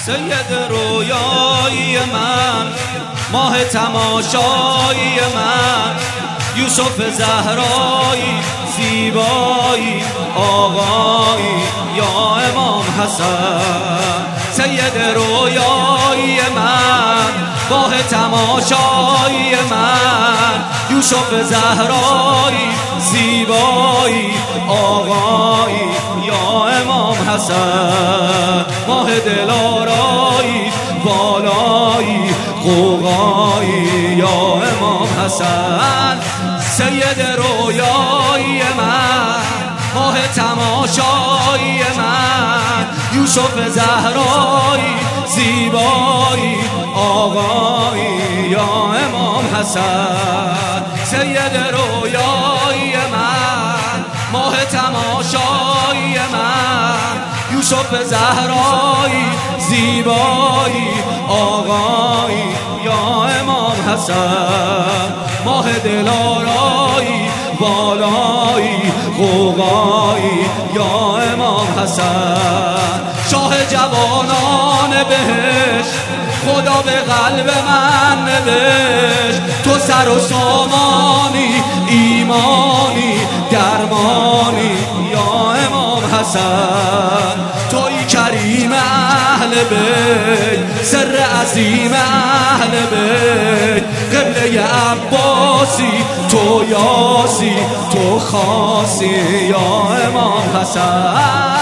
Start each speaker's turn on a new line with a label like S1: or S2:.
S1: سید رویایی من، ماه تماشایی من، یوسف زهرایی زیبایی آقایی یا امام حسن. سید رویایی من، ماه تماشایی من، یوسف زهرایی زیبایی آقایی یا امام حسن. ماه دلارایی بالایی قوقایی یا امام حسن. سید رویایی من، ماه تماشایی من، یوسف زهرایی زیبایی آقایی یا امام حسن. سید رویایی من، ماه تماشایی من، یوسف زهرایی زیبایی آقایی یا امام حسن. ماه دلارایی بالایی قوقایی یا امام حسن. شاه جوانان بهشت خدا به قلب من نوشت، تو سر و سامانی ایمانی درمانی یا امام حسن. توی کریم اهل بیت، سر عظیم اهل بیت، قبله عباسی تو یاسی تو خاصی یا امام حسن.